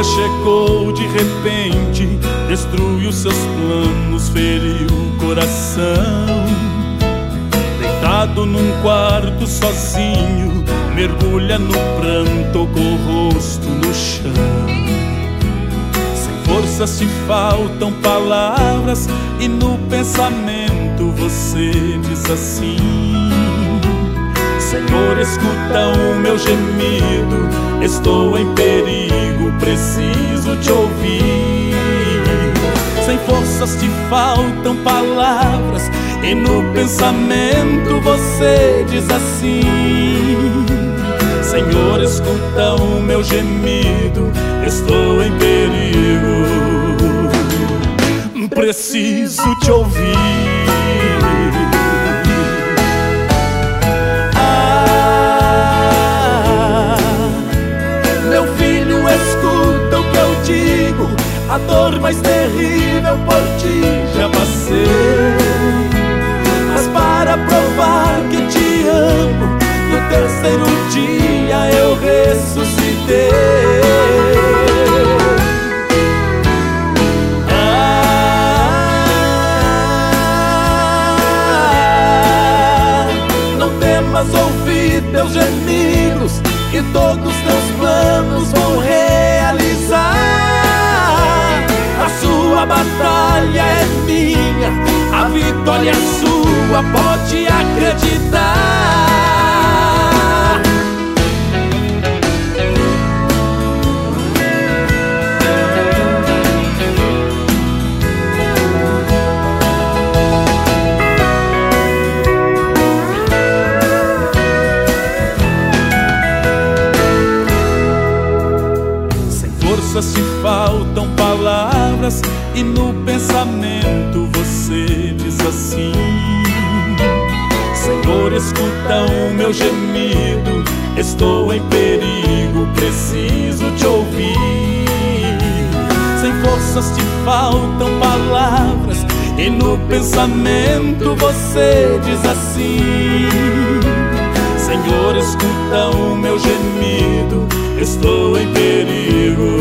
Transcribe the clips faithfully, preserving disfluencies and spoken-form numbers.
doença chegou de repente, destruiu seus planos, feriu o coração. Deitado num quarto sozinho, mergulha no pranto com o rosto no chão. Sem forças te faltam palavras, e no pensamento você diz assim: Senhor, escuta o meu gemido, estou em perigo, preciso te ouvir. Sem forças te faltam palavras, e no pensamento você diz assim: Senhor, escuta o meu gemido, estou em perigo, preciso te ouvir. Escuta o que eu digo, a dor mais terrível por ti já passei. Mas para provar que te amo, no terceiro dia eu ressuscitei. Ah, não temas ouvir teus gemidos, que todos teus planos vão realizar. A sua batalha é minha, a vitória é sua, pode acreditar. Forças te faltam palavras, e no pensamento você diz assim: Senhor, escuta o meu gemido, estou em perigo, preciso te ouvir. Sem forças te faltam palavras, e no pensamento você diz assim: Senhor, escuta o meu gemido, estou em perigo,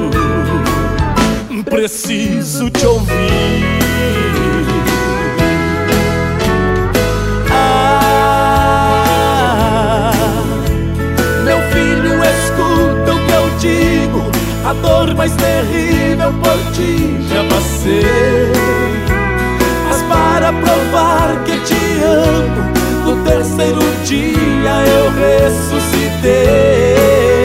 preciso te ouvir. Ah, meu filho, escuta o que eu digo, a dor mais terrível por ti já passei. Mas para provar que te amo, no terceiro dia eu ressuscitei.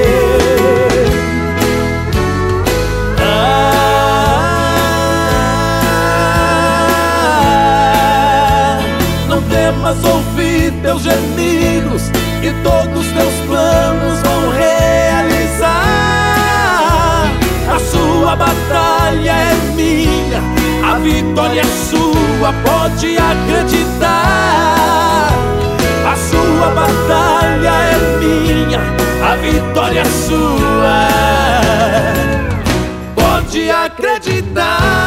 Mas ouvir teus gemidos, e todos teus planos vão realizar. A sua batalha é minha, a vitória é sua, pode acreditar. A sua batalha é minha, a vitória é sua, pode acreditar.